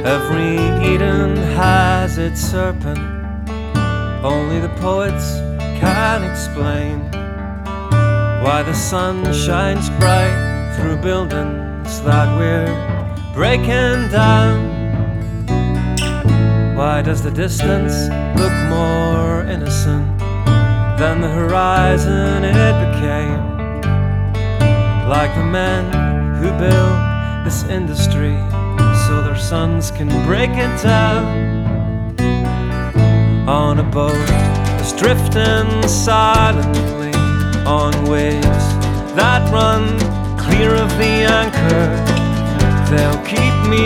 Every Eden has its serpent. Only the poets can explain why the sun shines bright through buildings that we're breaking down. Why does the distance look more innocent than the horizon it became? Like the men who build this industry so their sons can break it down. On a boat that's drifting silently on waves that run clear of the anchor, they'll keep me